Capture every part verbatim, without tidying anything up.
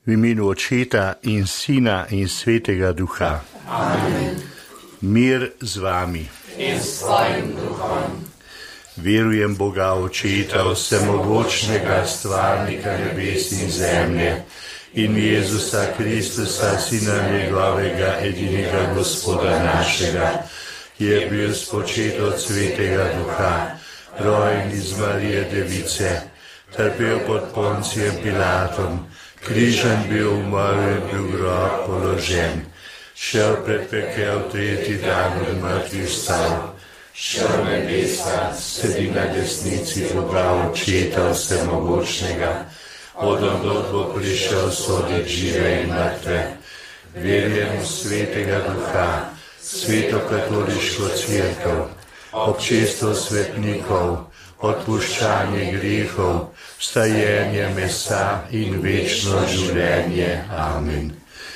V imenu Očeta in Sina in Svetega Duha. Amen. Mir z vami. In s tvojim duhom. Verujem Boga Očeta, vsemogočnega stvarnika nebes in zemlje, in Jezusa Kristusa, Sina njegovega, edinega Gospoda našega, ki je bil spočet od Svetega Duha, rojen iz Marije Device, trpel pod Poncijem Pilatom, križan bil, umrl in bil v grob položen, šel pred pekel, tretji dan od mrtvih vstal, šel nebesa, sedi na desnici Boga Očeta vsemogočnega, od ondod bo prišel soditi žive in mrtve. Verujem v Svetega Duha, Sveto katoliško cerkev, občestvo svetnikov, odpuščanje grehov, vstajenje mesa in večno življenje. Amen.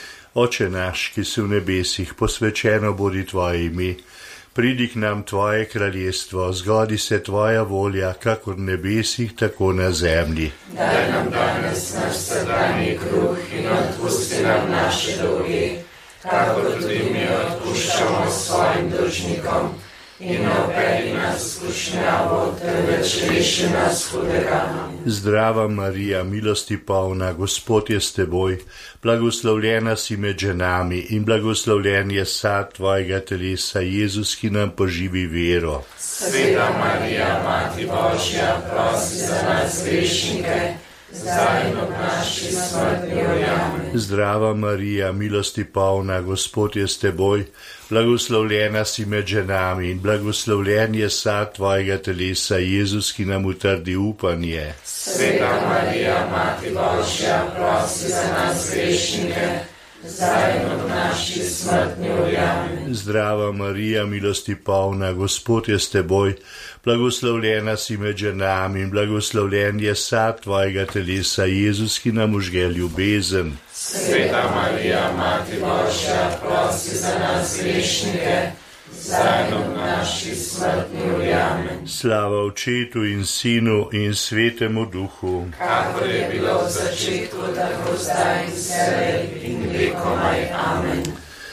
Oče naš, ki si v nebesih, posvečeno bodi tvoje ime, pridi k nam tvoje kraljestvo, zgodi se tvoja volja, kakor v nebesih, tako na zemlji. Daj nam danes naš vsakdanji kruh in odpusti nam naše dolge, kakor tudi mi odpuščamo svojim dolžnikom. In ne vpelji nas v skušnjavo, temveč reši nas hudega. Zdrava Marija, milosti polna, Gospod je s teboj, blagoslovljena si med ženami in blagoslovljen je sad tvojega telesa, Jezus, ki nam poživi vero. Sveta Marija, Mati Božja, prosi za nas grešnike, zdaj in ob naši smrtni uri. Amen. Zdrava Marija, milosti polna, Gospod je s teboj, blagoslovljena si med ženami in blagoslovljen je sad tvojega telesa, Jezus, ki nam utrdi upanje. Sveta Marija, Mati Božja, prosi za nas grešnike, zdaj in ob naši smrtni uri. Amen. Zdrava Marija, milosti polna, Gospod je s teboj, blagoslovljena si med ženami in blagoslovljen je sad tvojega telesa, Jezus, ki nam užge ljubezen. Sveta Marija, Mati Božja, prosi za nas grešnike, zdaj in ob naši smrtni uri. Amen. Slava Očetu in Sinu in Svetemu Duhu. Kakor je bilo v začetku, tako zdaj in vselej in vekomaj. Amen.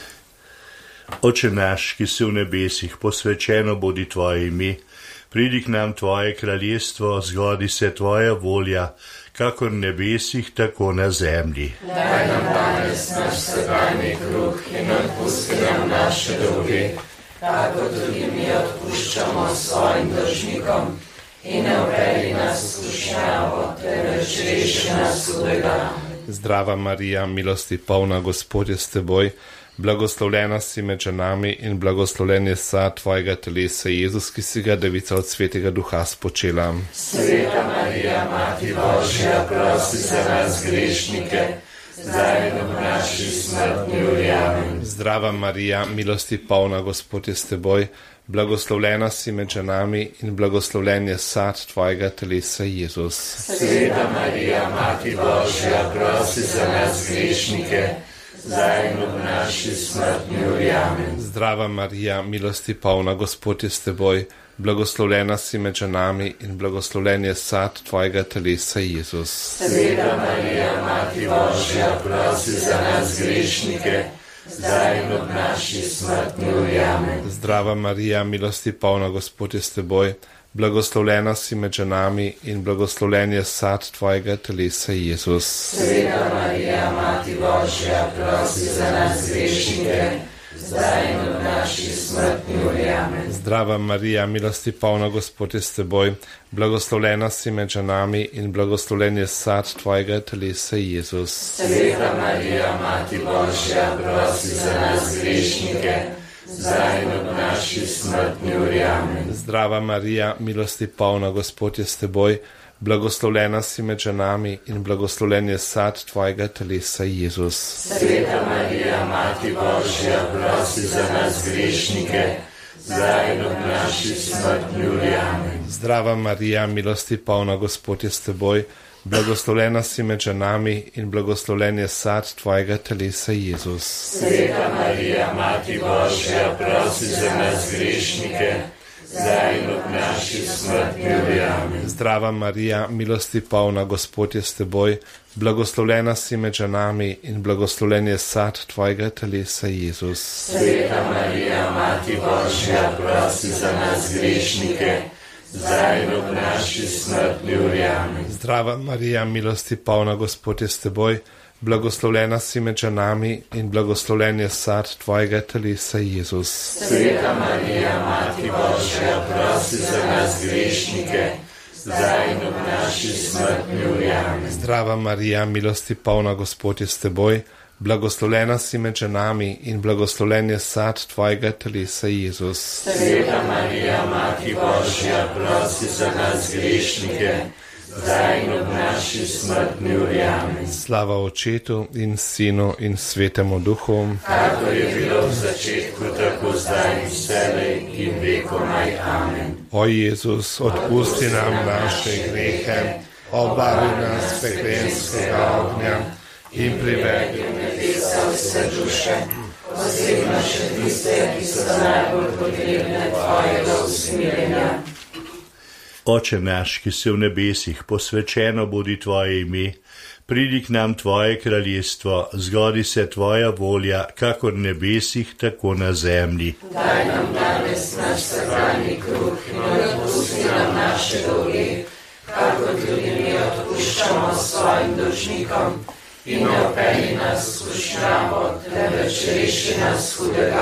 Oče naš, ki si v nebesih, posvečeno bodi tvoje ime, pridi k nam tvoje kraljestvo, zgodi se tvoja volja, kakor v nebesih, tako na zemlji. Daj nam danes naš vsakdanji kruh in odpusti nam naše dolge, kakor tudi mi odpuščamo svojim dolžnikom. In ne vpelji nas v skušnjavo, temveč reši nas hudega. Zdrava Marija, milosti polna, Gospod je s teboj, blagoslovljena si med ženami in blagoslovljen je sad tvojega telesa, Jezus, ki si ga devica od Svetega Duha spočela. Sveta Marija, Mati Božja, prosi za nas grešnike, zdaj in ob naši smrtni uri. Amen. Zdrava Marija, milosti polna, Gospod je s teboj, blagoslovljena si med ženami in blagoslovljen je sad tvojega telesa, Jezus. Sveta Marija, Mati Božja, prosi za nas grešnike, zdaj in ob naši smrtni uri. Amen. Zdrava Marija, milosti polna, Gospod je s teboj, blagoslovljena si med ženami in blagoslovljen je sad tvojega telesa, Jezus. Sveta Marija, Mati Božja, prosi za nas grešnike, zdaj in ob naši smrtni uri. Amen. Zdrava Marija, milosti polna, Gospod je s teboj, blagoslovljena si med ženami in blagoslovljen je sad tvojega telesa, Jezus. Sveta Marija, Mati Božja, prosi za nas grešnike, zdaj in ob naši smrtni uri. Amen. Zdrava Marija, milosti polna, Gospod je s teboj, blagoslovljena si med ženami in blagoslovljen je sad tvojega telesa, Jezus. Sveta Marija, Mati Božja, prosi za nas grešnike, zdaj in ob naši smrtni uri. Amen. Zdrava Marija, milosti polna, Gospod je s teboj, blagoslovljena si med ženami in blagoslovljen je sad tvojega telesa, Jezus. Sveta Marija, Mati Božja, prosi za nas grešnike, zdaj in ob naši smrtni uri. Amen. Zdrava Marija, milosti polna, Gospod je s teboj, blagoslovljena si med ženami in blagoslovljen je sad tvojega telesa, Jezus. Sveta Marija, Mati Božja, prosi za nas grešnike, zdaj in ob naši smrtni uri. Amen. Zdrava Marija, milosti polna, Gospod je s teboj, blagoslovljena si med ženami in blagoslovljen je sad tvojega telesa, Jezus. Sveta Marija, Mati Božja, prosi za nas grešnike, zdaj in ob naši smrtni uri. Amen. Zdrava Marija, milosti polna, Gospod je s teboj, blagoslovljena si med ženami in blagoslovljen je sad tvojega telesa, Jezus. Sveta Marija, Mati Božja, prosi za nas grešnike, zdaj in ob naši smrtni uri. Amen. Zdrava Marija, milosti polna, Gospod je s teboj, blagoslovljena si med ženami in blagoslovljen je sad tvojega telesa, Jezus. Sveta Marija, Mati Božja, prosi za nas grešnike, zdaj in ob naši smrtni uri. Amen. Slava Očetu in Sinu in Svetemu Duhu, kakor je bilo v začetku, tako zdaj in vselej in vekomaj. Amen. O Jezus, odpusti nam naše grehe, obari nas peklenskega ognja in privedi v nebesa vse duše, posebno še tiste, ki so najbolj potrebne tvojega usmiljenja. Oče naš, ki si v nebesih, posvečeno bodi tvoje ime, pridi k nam tvoje kraljestvo, zgodi se tvoja volja, kakor v nebesih, tako na zemlji. Daj nam danes naš vsakdanji kruh in odpusti nam naše dolge, kakor tudi mi odpuščamo svojim dolžnikom, in ne vpelji nas v skušnjavo, temveč reši nas hudega.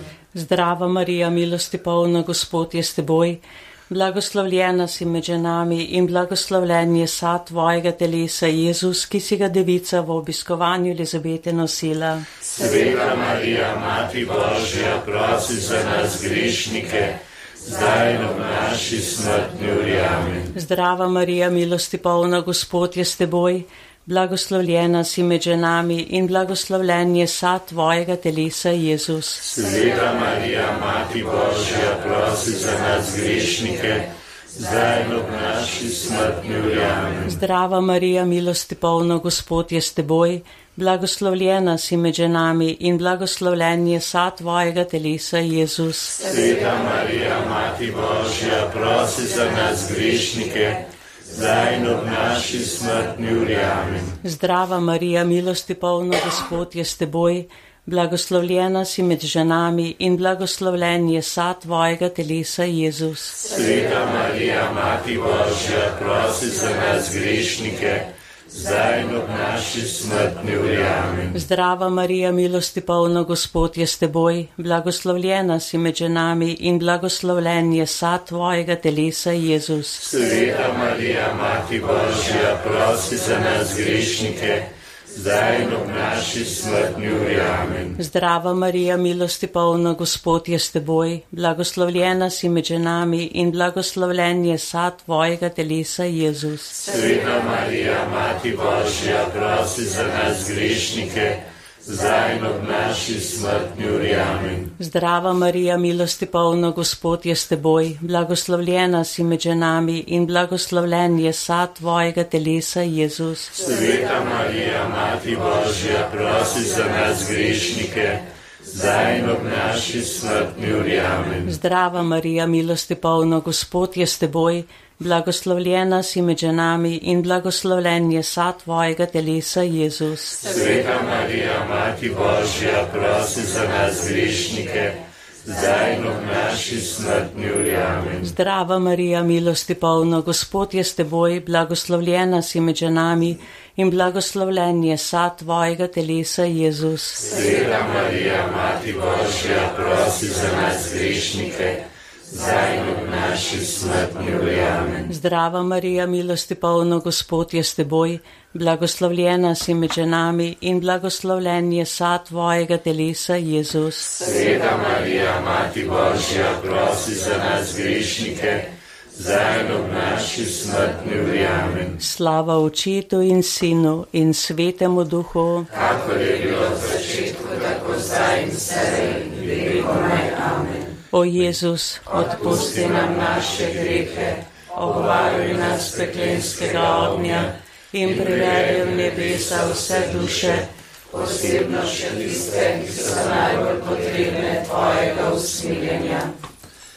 Zdrava Marija, milosti polna, Gospod je s teboj, blagoslovljena si med ženami in blagoslovljen je sad tvojega telesa, Jezus, ki si ga devica v obiskovanju Elizabete nosila. Sveta Marija, Mati Božja, prosi za nas grešnike, zdaj in ob naši smrtni uri. Amen. Zdrava Marija, milosti polna, Gospod je s teboj, blagoslovljena si med ženami in blagoslovljen je sad tvojega telesa, Jezus. Sveta Marija, Mati Božja, prosi za nas grešnike, zdaj in ob naši smrtni uri. Amen. Zdrava Marija, milosti polna, Gospod je s teboj, blagoslovljena si med ženami in blagoslovljen je sad tvojega telesa, Jezus. Sveta Marija, Mati Božja, prosi za nas grešnike, zdaj in ob naši smrtni uri. Amen. Zdrava Marija, milosti polna, Gospod je s teboj, blagoslovljena si med ženami in blagoslovljen je sad tvojega telesa, Jezus. Sveta Marija, Mati Božja, prosi za nas grešnike, zdaj in ob naši smrtni uri. Amen. Zdrava Marija, milosti polna, Gospod je s teboj, blagoslovljena si med ženami in blagoslovljen je sad tvojega telesa, Jezus. Sveta Marija, Mati Božja, prosi za nas grešnike, zdaj in ob naši smrtni uri. Amen. Zdrava Marija, milosti polna, Gospod je s teboj, blagoslovljena si med ženami in blagoslovljen je sad tvojega telesa, Jezus. Sveta Marija, Mati Božja, prosi za nas grešnike, zdaj in ob naši smrtni uri. Amen. Zdrava Marija, milosti polna, Gospod je s teboj, blagoslovljena si med ženami in blagoslovljen je sad tvojega telesa, Jezus. Sveta Marija, Mati Božja, prosi za nas grešnike, zdaj in ob naši smrtni uri. Amen. Zdrava Marija, milosti polna, Gospod je s teboj, blagoslovljena si med ženami in blagoslovljen je sad tvojega telesa, Jezus. Sveta Marija, Mati Božja, prosi za nas grešnike, zdaj in ob naši smrtni uri. Amen. Zdrava Marija, milosti polna, Gospod je s teboj, blagoslovljena si med ženami in blagoslovljen je sad tvojega telesa, Jezus. Sveta Marija, Mati Božja, prosi za nas grešnike, zdaj in ob naši smrtni uri. Amen. Zdrava Marija, milosti polna, Gospod je s teboj, blagoslovljena si med ženami in blagoslovljen je sad tvojega telesa, Jezus. Sveta Marija, Mati Božja, prosi za nas grešnike, zdaj in ob naši smrtni uri. Amen. Slava Očetu in Sinu in Svetemu Duhu, kakor je bilo v začetku, tako zdaj in vselej in vekomaj. Amen. O Jezus, odpusti nam naše grehe, obvaruj nas peklenskega ognja in privedi v nebesa vse duše, posebno še tiste, ki so najbolj potrebne tvojega usmiljenja.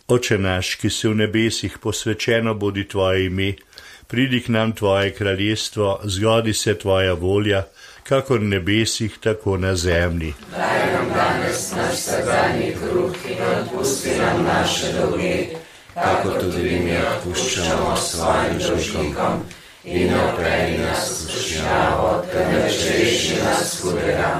Oče naš, ki si v nebesih, posvečeno bodi tvoje ime, pridi k nam tvoje kraljestvo, zgodi se tvoja volja, kakor v nebesih, tako na zemlji. Daj nam danes naš vsakdanji kruh in odpusti nam naše dolge, kakor tudi mi odpuščamo svojim dolžnikom, in ne vpelji nas v skušnjavo, temveč reši nas hudega.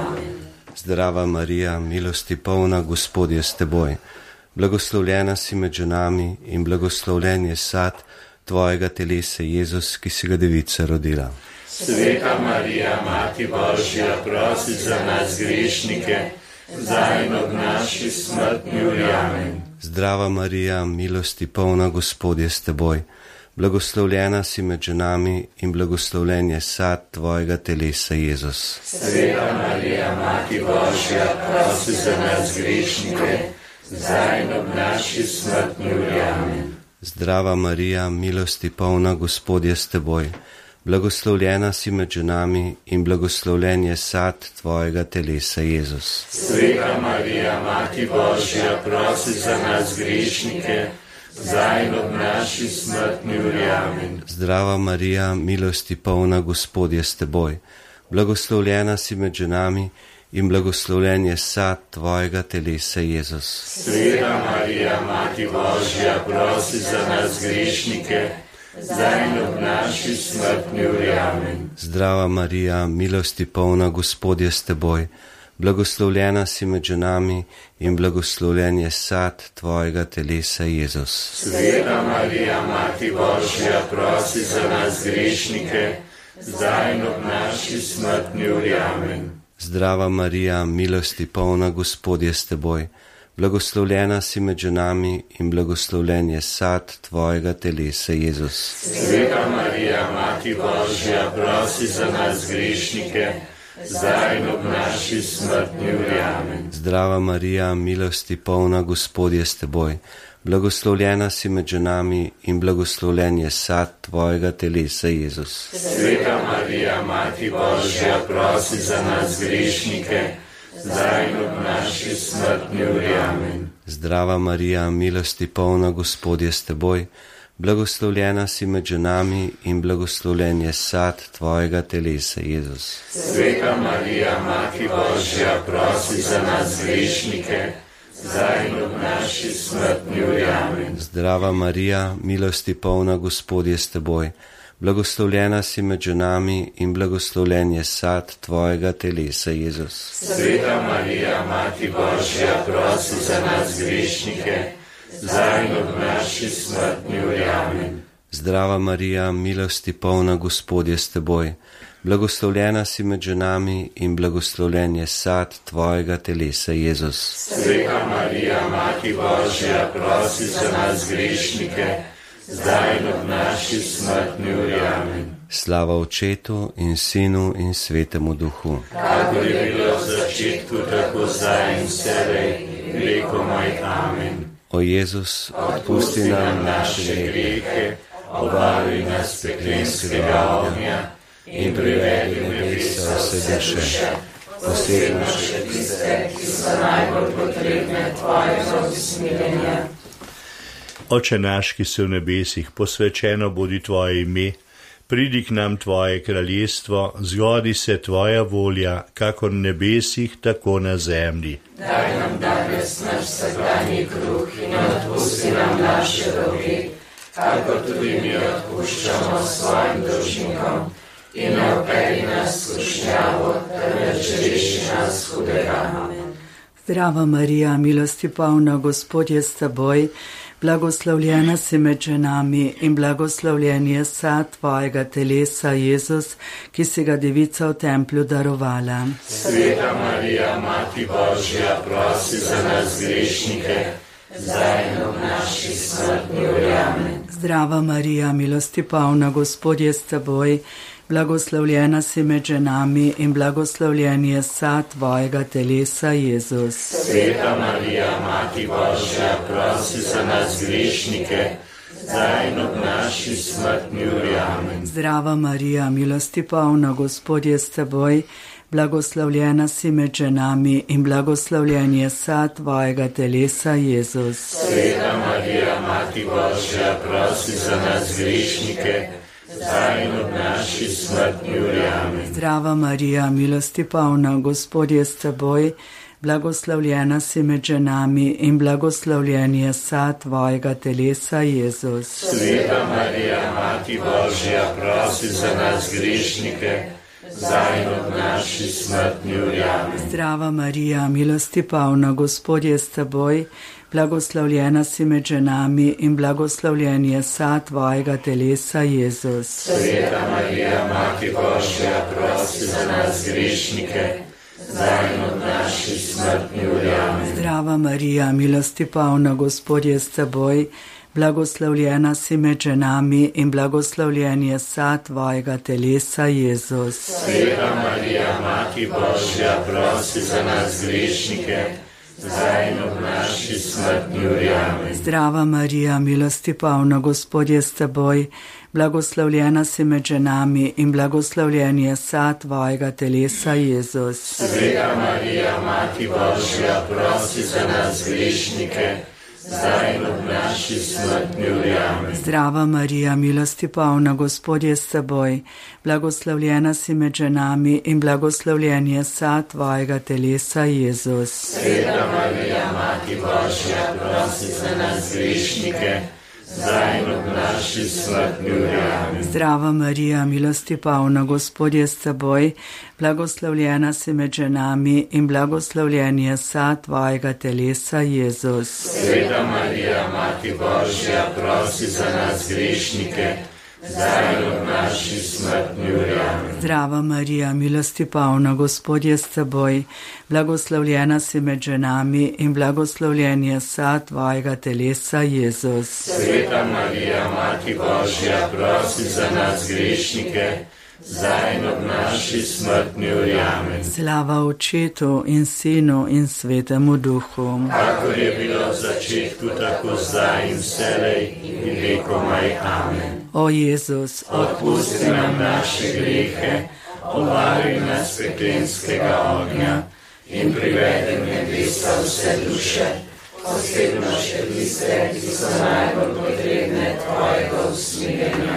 Zdrava Marija, milosti polna, Gospod je s teboj. Blagoslovljena si med ženami in blagoslovljen je sad tvojega telesa, Jezus, ki si ga devica rodila. Sveta Marija, Mati Božja, prosi za nas grešnike, zdaj in ob naši smrtni uri. Amen. Zdrava Marija, milosti polna, Gospod je s teboj. Blagoslovljena si med ženami in blagoslovljen je sad tvojega telesa, Jezus. Sveta Marija, Mati Božja, prosi za nas grešnike, zdaj in ob naši smrtni uri. Amen. Zdrava Marija, milosti polna, Gospod je s teboj. Blagoslovljena si med ženami in blagoslovljen je sad tvojega telesa, Jezus. Sveta Marija, Mati Božja, prosi za nas grešnike, zdaj in ob naši smrtni uri. Amen. Zdrava Marija, milosti polna, Gospod je s teboj. Blagoslovljena si med ženami in blagoslovljen je sad tvojega telesa, Jezus. Sveta Marija, Mati Božja, prosi za nas grešnike, zdaj in ob naši smrtni uri. Amen. Zdrava Marija, milosti polna, Gospod je s teboj. Blagoslovljena si med ženami in blagoslovljen je sad tvojega telesa, Jezus. Sveta Marija, Mati Božja, prosi za nas grešnike, zdaj in ob naši smrtni uri. Amen. Zdrava Marija, milosti polna, Gospod je s teboj. Blagoslovljena si med ženami in blagoslovljen je sad tvojega telesa, Jezus. Sveta Marija, Mati Božja, prosi za nas grešnike, zdaj in ob naši smrtni uri. Amen. Zdrava Marija, milosti polna, Gospod je s teboj. Blagoslovljena si med ženami in blagoslovljen je sad tvojega telesa, Jezus. Sveta Marija, Mati Božja, prosi za nas grešnike, zdaj in ob naši smrtni uri. Amen. Zdrava Marija, milosti polna, Gospod je s teboj. Blagoslovljena si med ženami in blagoslovljen je sad tvojega telesa, Jezus. Sveta Marija, Mati Božja, prosi za nas grešnike, zdaj in ob naši smrtni uri. Amen. Zdrava Marija, milosti polna, Gospod je s teboj. Blagoslovljena si med ženami in blagoslovljen je sad tvojega telesa, Jezus. Sveta Marija, Mati Božja, prosi za nas grešnike, zdaj in ob naši smrtni uri. Amen. Zdrava Marija, milosti polna, Gospod je s teboj. Blagoslovljena si med ženami in blagoslovljen je sad tvojega telesa, Jezus. Sveta Marija, Mati Božja, prosi za nas grešnike, zdaj in ob naši smrtni uri. Amen. Slava Očetu in Sinu in Svetemu Duhu. Kakor je bilo v začetku, tako zdaj in vselej, vekomaj. Amen. O Jezus, odpusti nam naše grehe, obari nas peklenskega ognja in privedi v nebesa vse duše, posebno še tiste, ki so najbolj potrebne tvojega usmiljenja. Oče naš, ki si v nebesih, posvečeno bodi tvoje ime, pridi k nam tvoje kraljestvo, zgodi se tvoja volja, kakor v nebesih, tako na zemlji. Daj nam danes naš vsakdanji kruh in odpusti nam naše dolge, kakor tudi mi odpuščamo svojim dolžnikom, in ne vpelji nas v skušnjavo, temveč reši nas hudega. Amen. Zdrava Marija, milosti polna, Gospod je s teboj. Blagoslovljena si med ženami in blagoslovljen je sad tvojega telesa, Jezus, ki si ga devica v templju darovala. Sveta Marija, Mati Božja, prosi za nas grešnike, zdaj in ob naši smrtni uri. Amen. Zdrava Marija, milosti polna, Gospod je s teboj. Blagoslovljena si med ženami in blagoslovljen je sad tvojega telesa, Jezus. Sveta Marija, Mati Božja, prosi za nas grešnike, zdaj in ob naši smrtni uri. Amen. Zdrava Marija, milosti polna, Gospod je s teboj. Blagoslovljena si med ženami in blagoslovljen je sad tvojega telesa, Jezus. Sveta Marija, Mati Božja, prosi za nas grešnike, zdaj in ob naši smrtni uri. Amen. Zdrava Marija, milosti polna, Gospod je s teboj, blagoslovljena si med ženami in blagoslovljen je sad tvojega telesa, Jezus. Sveta Marija, Mati Božja, prosi za nas grešnike, zdaj in ob naši smrtni uri. Amen. Zdrava Marija, milosti polna, Gospod je s teboj, blagoslovljena si med ženami in blagoslovljen je sad tvojega telesa, Jezus. Sveta Marija, Mati Božja, prosi za nas grešnike, zdaj in ob naši smrtni uri. Amen. Zdrava Marija, milosti polna, Gospod je s teboj, blagoslovljena si med ženami in blagoslovljen je sad tvojega telesa, Jezus. Sveta Marija, Mati Božja, prosi za nas grešnike, zdaj in ob naši smrtni uri. Amen. Zdrava Marija, milosti polna, Gospod je s teboj, blagoslovljena si med ženami in blagoslovljen je sad tvojega telesa, Jezus. Sveta Marija, Mati Božja, prosi za nas grešnike, zdaj in ob naši smrtni uri. Amen. Zdrava Marija, milosti polna, Gospod je s teboj, blagoslovljena si med ženami in blagoslovljen je sad tvojega telesa, Jezus. Sveta Marija, Mati Božja, prosi za nas grešnike, zdaj in ob naši smrtni uri. Amen. Zdrava Marija, milosti polna, Gospod je s teboj, blagoslovljena si med ženami in blagoslovljen je sad tvojega telesa, Jezus. Sveta Marija, Mati Božja, prosi za nas grešnike, zdaj in ob naši smrtni uri. Amen. Zdrava Marija, milosti polna, Gospod je s teboj, blagoslovljena si med ženami in blagoslovljen je sad tvojega telesa, Jezus. Sveta Marija, Mati Božja, prosi za nas grešnike, zdaj in ob naši smrtni uri. Amen. Slava Očetu in Sinu in Svetemu Duhu. Kakor je bilo v začetku, tako zdaj in vselej in vekomaj. Amen. O Jezus, odpusti nam naše grehe, obvari nas peklenskega ognja in privedi v nebesa vse duše, posebno še tiste, ki so najbolj potrebne tvojega usmiljenja.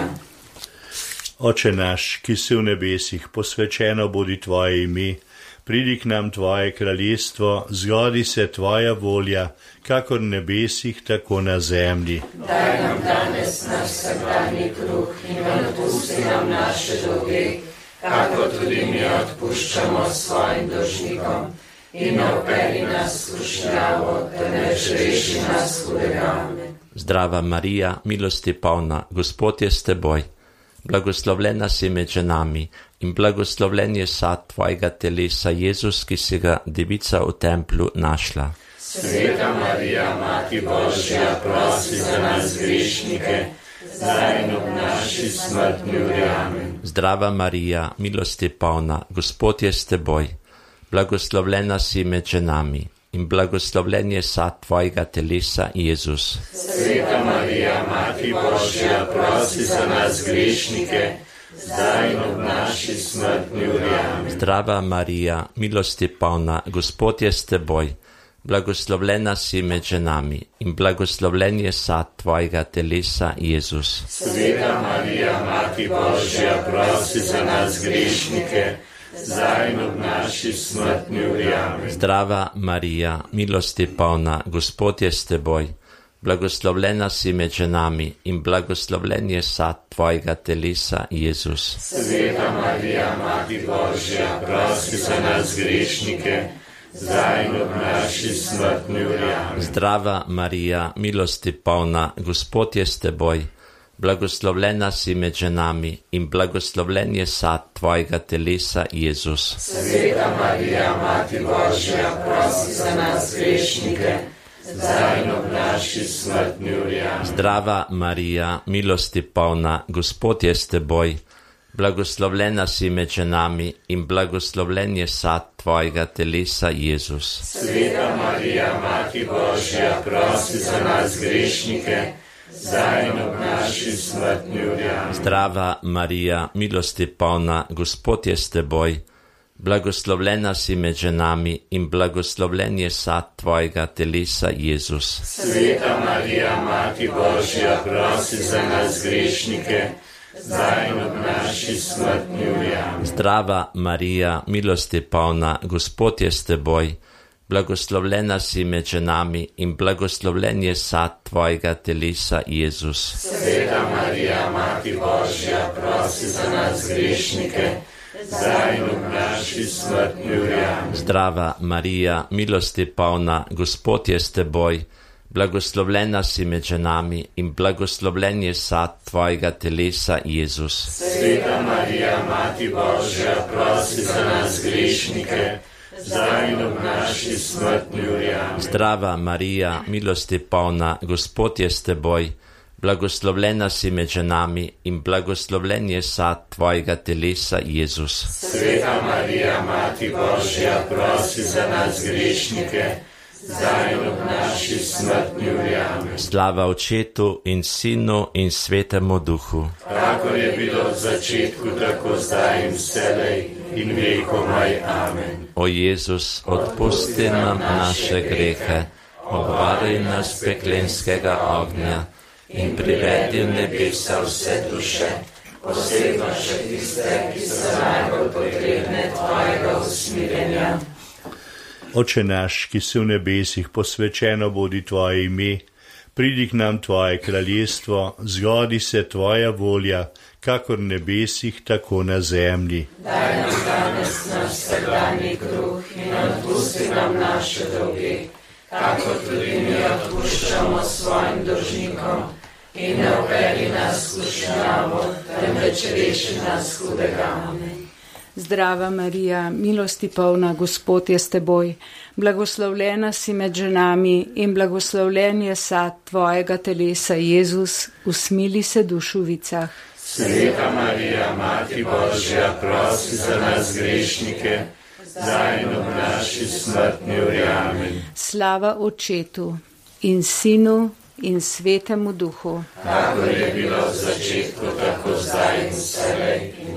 Oče naš, ki si v nebesih, posvečeno bodi tvoje ime, pridi k nam tvoje kraljestvo, zgodi se tvoja volja, kakor v nebesih, tako na zemlji. Daj nam danes naš vsakdanji kruh in odpusti nam naše dolge, kakor tudi mi odpuščamo svojim dolžnikom. In ne vpelji nas v skušnjavo, temveč reši nas hudega. Zdrava Marija, milosti polna, Gospod je s teboj. Blagoslovljena si med ženami in blagoslovljen je sad tvojega telesa, Jezus, ki si ga devica v templu našla. Sveta Marija, Mati Božja, prosi za nas grešnike, zdaj in ob naši smrtni uri. Amen. Zdrava Marija, milosti polna, Gospod je s teboj. Blagoslovljena si med ženami in blagoslovljen je sad tvojega telesa, Jezus. Sveta Marija, Mati Božja, prosi za nas grešnike, zdaj in ob naši smrtni uri. Amen. Zdrava Marija, milosti polna, Gospod je s teboj. Blagoslovljena si med ženami in blagoslovljen je sad tvojega telesa, Jezus. Sveta Marija, Mati Božja, prosi za nas grešnike, zdaj in ob naši smrtni uri. Amen. Zdrava Marija, milosti polna, Gospod je s teboj. Blagoslovljena si med ženami in blagoslovljen je sad tvojega telesa, Jezus. Sveta Marija, Mati Božja, prosi za nas grešnike, zdaj in ob naši smrtni uri. Amen. Zdrava Marija, milosti polna, Gospod je s teboj. Blagoslovljena si med ženami in blagoslovljen je sad tvojega telesa, Jezus. Sveta Marija, Mati Božja, prosi za nas grešnike, zdaj in ob naši smrtni uri. Amen. Zdrava Marija, milosti polna, Gospod je s teboj. Blagoslovljena si med ženami in blagoslovljen je sad tvojega telesa, Jezus. Sveta Marija, Mati Božja, prosi za nas grešnike, zdaj in ob naši smrtni uri. Amen. Zdrava Marija, milosti polna, Gospod je s teboj. Blagoslovljena si med ženami in blagoslovljen je sad tvojega telesa, Jezus. Sveta Marija, Mati Božja, prosi za nas grešnike, zdaj in ob naši smrtni uri. Amen. Zdrava Marija, milosti polna, Gospod je s teboj. Blagoslovljena si med ženami in blagoslovljen je sad tvojega telesa, Jezus. Sveta Marija, Mati Božja, prosi za nas grešnike, zdaj in ob naši smrtni uri. Amen. Zdrava Marija, milosti polna, Gospod je s teboj. Blagoslovljena si med ženami in blagoslovljen je sad tvojega telesa, Jezus. Sveta Marija, Mati Božja, prosi za nas grešnike, zdaj in ob naši smrtni uri. Amen. Zdrava Marija, milosti polna, Gospod je s teboj. Blagoslovljena si med ženami in blagoslovljen je sad tvojega telesa, Jezus. Sveta Marija, Mati Božja, prosi za nas grešnike, zdaj in ob naši smrtni uri. Amen. Slava Očetu in Sinu in Svetemu Duhu. Kakor je bilo v začetku, tako zdaj in vselej in vekomaj. Amen. O Jezus, odpusti nam naše grehe, obvaruj nas peklenskega ognja in privedi v nebesa vse duše, posebno še tiste, ki so najbolj potrebne tvojega usmirjenja. Oče naš, ki si v nebesih, posvečeno bodi tvoje ime, pridi k nam tvoje kraljestvo, zgodi se tvoja volja, kakor v nebesih, tako na zemlji. Daj nam danes naš vsakdanji kruh in odpusti nam naše dolge, kakor tudi mi odpuščamo svojim dolžnikom, in ne uvedi nas v skušnjavo, temveč reši nas hudega. Amen. Zdrava Marija, milosti polna, Gospod je s teboj. Blagoslovljena si med ženami in blagoslovljen je sad tvojega telesa, Jezus. Usmili se dušovicah. Sveta Marija, Mati Božja, prosi za nas grešnike, zdaj in ob naši smrtni uri. Amen. Slava Očetu in Sinu in Svetemu Duhu. Kakor je bilo v začetku, tako zdaj in vselej in